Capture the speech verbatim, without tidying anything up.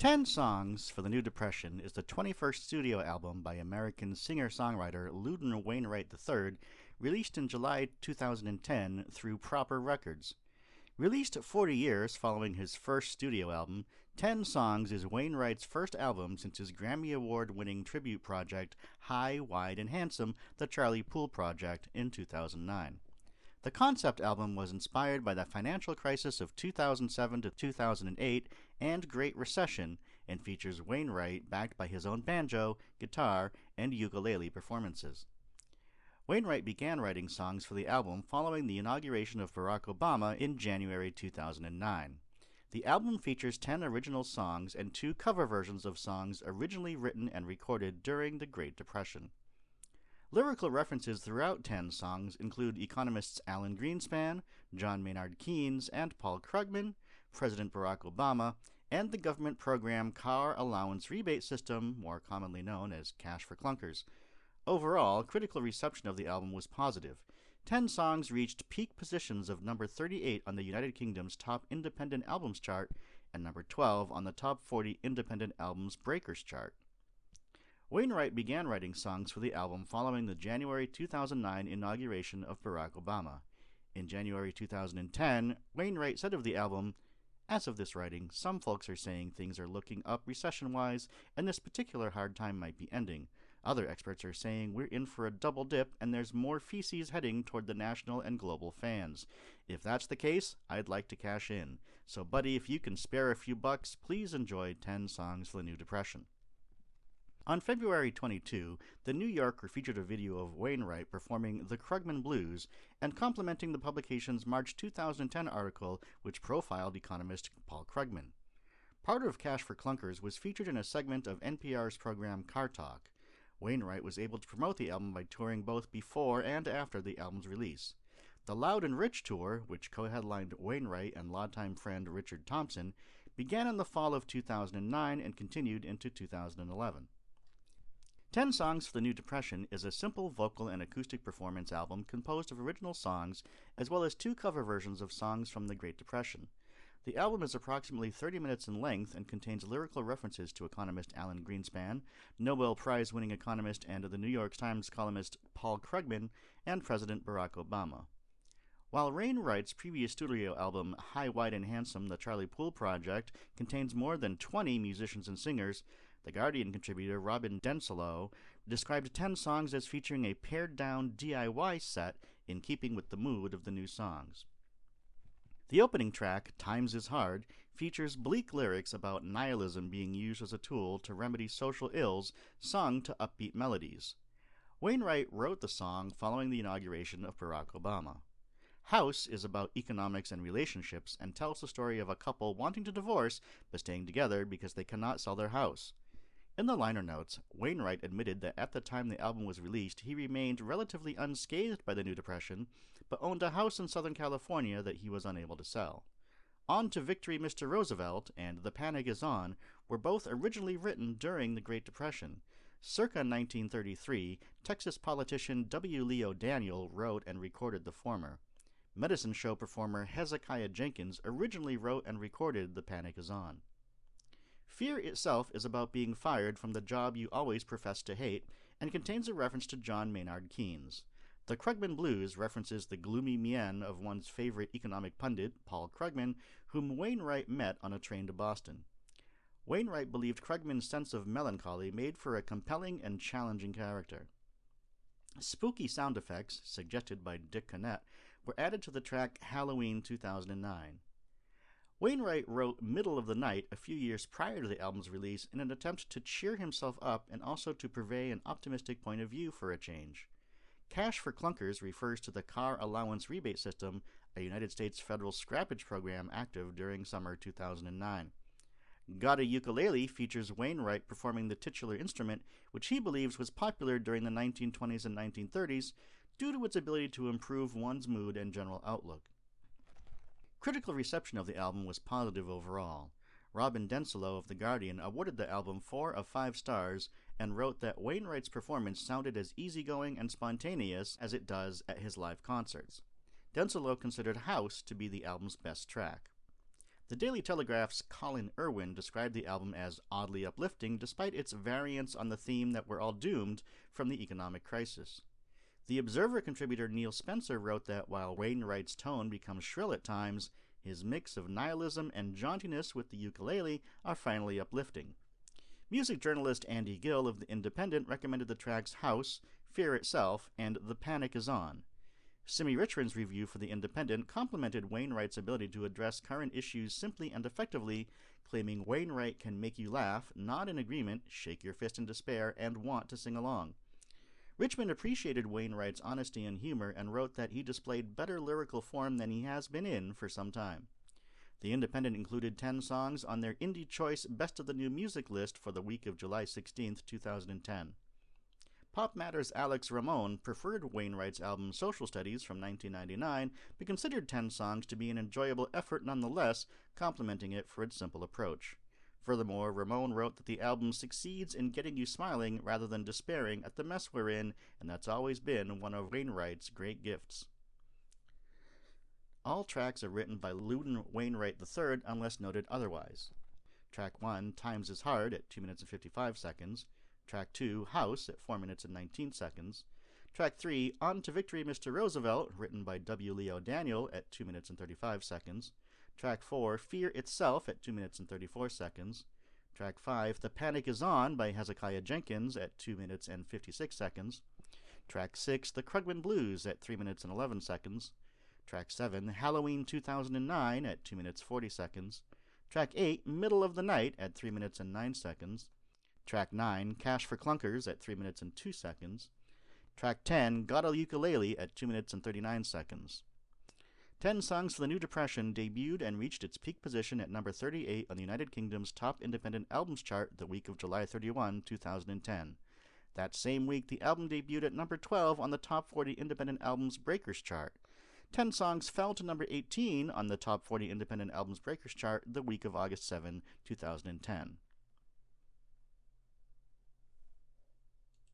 Ten Songs for the New Depression is the twenty-first studio album by American singer-songwriter Loudon Wainwright the third, released in July two thousand ten through Proper Records. Released forty years following his first studio album, Ten Songs is Wainwright's first album since his Grammy Award-winning tribute project High, Wide, and Handsome, The Charlie Poole Project, in two thousand nine. The concept album was inspired by the financial crisis of two thousand seven to two thousand eight and Great Recession, and features Wainwright backed by his own banjo, guitar, and ukulele performances. Wainwright began writing songs for the album following the inauguration of Barack Obama in January two thousand nine. The album features ten original songs and two cover versions of songs originally written and recorded during the Great Depression. Lyrical references throughout Ten Songs include economists Alan Greenspan, John Maynard Keynes, and Paul Krugman, President Barack Obama, and the government program Car Allowance Rebate System, more commonly known as Cash for Clunkers. Overall, critical reception of the album was positive. Ten Songs reached peak positions of number thirty-eight on the United Kingdom's Top Independent Albums chart and number twelve on the Top forty Independent Albums Breakers chart. Wainwright began writing songs for the album following the January two thousand nine inauguration of Barack Obama. In January two thousand ten, Wainwright said of the album, "As of this writing, some folks are saying things are looking up recession-wise, and this particular hard time might be ending. Other experts are saying we're in for a double dip, and there's more feces heading toward the national and global fans. If that's the case, I'd like to cash in. So, buddy, if you can spare a few bucks, please enjoy Ten Songs for the New Depression." On February twenty-second, The New Yorker featured a video of Wainwright performing The Krugman Blues and complimenting the publication's March two thousand ten article, which profiled economist Paul Krugman. Part of Cash for Clunkers was featured in a segment of N P R's program Car Talk. Wainwright was able to promote the album by touring both before and after the album's release. The Loud and Rich tour, which co-headlined Wainwright and longtime friend Richard Thompson, began in the fall of two thousand nine and continued into two thousand eleven. Ten Songs for the New Depression is a simple vocal and acoustic performance album composed of original songs as well as two cover versions of songs from the Great Depression. The album is approximately thirty minutes in length and contains lyrical references to economist Alan Greenspan, Nobel Prize-winning economist and The New York Times columnist Paul Krugman, and President Barack Obama. While Wainwright's previous studio album High, Wide, and Handsome, The Charlie Poole Project, contains more than twenty musicians and singers, The Guardian contributor Robin Denslow described Ten Songs as featuring a pared-down D I Y set in keeping with the mood of the new songs. The opening track, Times is Hard, features bleak lyrics about nihilism being used as a tool to remedy social ills, sung to upbeat melodies. Wainwright wrote the song following the inauguration of Barack Obama. House is about economics and relationships and tells the story of a couple wanting to divorce but staying together because they cannot sell their house. In the liner notes, Wainwright admitted that at the time the album was released, he remained relatively unscathed by the New Depression, but owned a house in Southern California that he was unable to sell. On to Victory, Mister Roosevelt and The Panic Is On were both originally written during the Great Depression. Circa nineteen thirty-three, Texas politician W. Leo Daniel wrote and recorded the former. Medicine show performer Hezekiah Jenkins originally wrote and recorded The Panic Is On. Fear itself is about being fired from the job you always profess to hate, and contains a reference to John Maynard Keynes. The Krugman Blues references the gloomy mien of one's favorite economic pundit, Paul Krugman, whom Wainwright met on a train to Boston. Wainwright believed Krugman's sense of melancholy made for a compelling and challenging character. Spooky sound effects, suggested by Dick Connett, were added to the track Halloween two thousand nine. Wainwright wrote Middle of the Night a few years prior to the album's release in an attempt to cheer himself up and also to purvey an optimistic point of view for a change. Cash for Clunkers refers to the Car Allowance Rebate System, a United States federal scrappage program active during summer two thousand nine. Got a Ukulele features Wainwright performing the titular instrument, which he believes was popular during the nineteen twenties and nineteen thirties due to its ability to improve one's mood and general outlook. Critical reception of the album was positive overall. Robin Denslow of The Guardian awarded the album four of five stars and wrote that Wainwright's performance sounded as easygoing and spontaneous as it does at his live concerts. Denslow considered House to be the album's best track. The Daily Telegraph's Colin Irwin described the album as oddly uplifting despite its variance on the theme that we're all doomed from the economic crisis. The Observer contributor Neil Spencer wrote that while Wainwright's tone becomes shrill at times, his mix of nihilism and jauntiness with the ukulele are finally uplifting. Music journalist Andy Gill of The Independent recommended the tracks House, Fear Itself, and The Panic Is On. Simi Richmond's review for The Independent complimented Wainwright's ability to address current issues simply and effectively, claiming Wainwright can make you laugh, nod in agreement, shake your fist in despair, and want to sing along. Richmond appreciated Wainwright's honesty and humor and wrote that he displayed better lyrical form than he has been in for some time. The Independent included ten songs on their Indie Choice Best of the New Music list for the week of July sixteenth, two thousand ten. Pop Matter's Alex Ramon preferred Wainwright's album Social Studies from nineteen ninety-nine, but considered ten songs to be an enjoyable effort nonetheless, complimenting it for its simple approach. Furthermore, Ramon wrote that the album succeeds in getting you smiling rather than despairing at the mess we're in, and that's always been one of Wainwright's great gifts. All tracks are written by Loudon Wainwright the third unless noted otherwise. Track one, Times is Hard, at two minutes and fifty-five seconds. Track two, House, at four minutes and nineteen seconds. Track three, On to Victory, Mister Roosevelt, written by W. Leo Daniel, at two minutes and thirty-five seconds. Track four, Fear Itself, at two minutes and thirty-four seconds. Track five, The Panic Is On, by Hezekiah Jenkins, at two minutes and fifty-six seconds. Track six, The Krugman Blues, at three minutes and eleven seconds. Track seven, Halloween two thousand nine, at two minutes forty seconds. Track eight, Middle of the Night, at three minutes and nine seconds. Track nine, Cash for Clunkers, at three minutes and two seconds. Track ten, Got a Ukulele, at two minutes and thirty-nine seconds. Ten Songs for the New Depression debuted and reached its peak position at number thirty-eight on the United Kingdom's Top Independent Albums chart the week of July thirty-first, two thousand ten. That same week, the album debuted at number twelve on the Top forty Independent Albums Breakers chart. Ten songs fell to number eighteen on the Top forty Independent Albums Breakers chart the week of August seventh, two thousand ten.